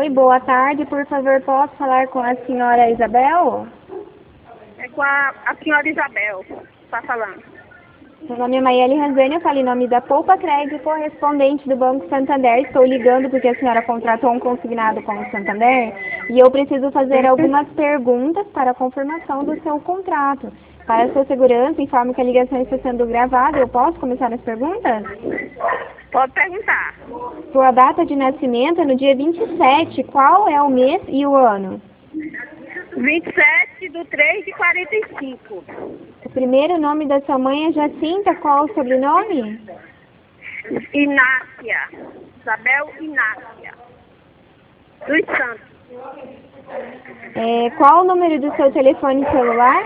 Oi, boa tarde. Por favor, posso falar com a senhora Isabel? É com a senhora Isabel, está falando. Meu nome é Maiele Ranzani, eu falo em nome da Poupa Crédito, correspondente do Banco Santander. Estou ligando porque a senhora contratou um consignado com o Santander e eu preciso fazer algumas perguntas para a confirmação do seu contrato. Para a sua segurança, informo que a ligação está sendo gravada. Eu posso começar as perguntas? Pode perguntar. Sua data de nascimento é no dia 27. Qual é o mês e o ano? 27/3/45. O primeiro nome da sua mãe é Jacinta. Qual o sobrenome? Inácia. Isabel Inácia. Dos Santos. Qual o número do seu telefone celular?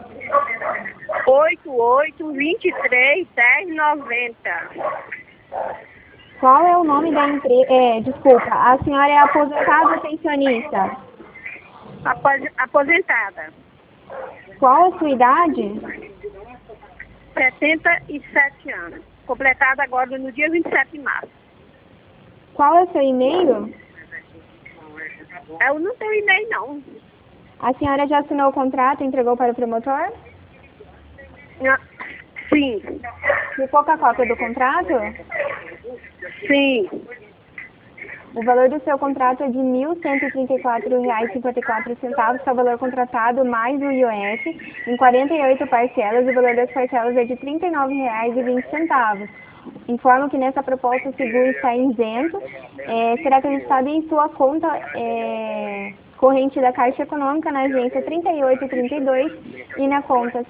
88-23-1090. Qual é o nome da empresa? Desculpa, a senhora é aposentada ou pensionista? Aposentada. Qual a sua idade? 77 anos. Completada agora no dia 27 de março. Qual é o seu e-mail? Eu não tenho e-mail, não. A senhora já assinou o contrato e entregou para o promotor? Sim. Ficou com a cópia do contrato? Sim. O valor do seu contrato é de R$ 1.134,54, que é o valor contratado mais o IOF, em 48 parcelas. O valor das parcelas é de R$ 39,20. Informo que nessa proposta o seguro está isento, será acreditado em sua conta corrente da Caixa Econômica na agência 3832 e na conta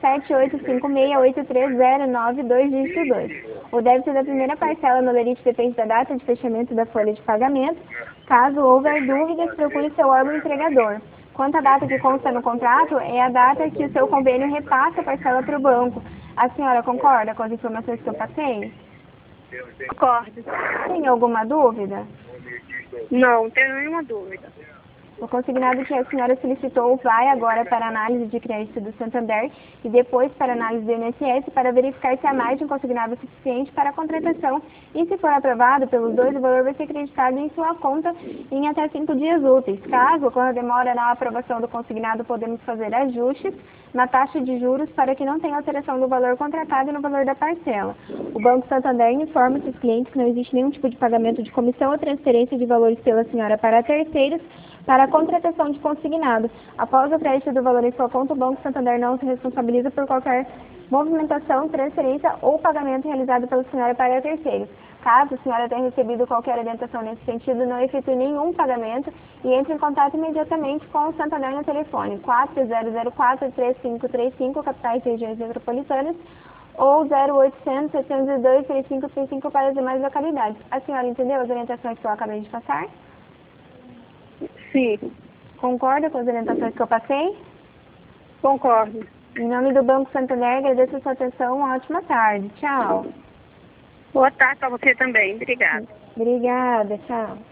78568309 dígito 2. O débito da primeira parcela no lerite depende da data de fechamento da folha de pagamento. Caso houver dúvidas, procure seu órgão empregador. Quanto à data que consta no contrato, é a data que o seu convênio repassa a parcela para o banco. A senhora concorda com as informações que eu passei? Concordo. Tem alguma dúvida? Não tenho nenhuma dúvida. O consignado que a senhora solicitou vai agora para a análise de crédito do Santander e depois para a análise do INSS para verificar se há mais de um consignado suficiente para a contratação e, se for aprovado pelos dois, o valor vai ser acreditado em sua conta em até 5 dias úteis. Caso ocorra demora na aprovação do consignado, podemos fazer ajustes na taxa de juros para que não tenha alteração do valor contratado e no valor da parcela. O Banco Santander informa seus clientes que não existe nenhum tipo de pagamento de comissão ou transferência de valores pela senhora para terceiros para a contratação de consignado. Após o crédito do valor em sua conta, o Banco Santander não se responsabiliza por qualquer movimentação, transferência ou pagamento realizado pela senhora para terceiros. Caso a senhora tenha recebido qualquer orientação nesse sentido, não efetue nenhum pagamento e entre em contato imediatamente com o Santander no telefone 4004-3535, capitais e regiões metropolitanas, ou 0800 702 3535 para as demais localidades. A senhora entendeu as orientações que eu acabei de passar? Sim. Concorda com as orientações que eu passei? Concordo. Em nome do Banco Santander, agradeço a sua atenção. Uma ótima tarde. Tchau. Boa tarde para você também. Obrigada. Obrigada. Tchau.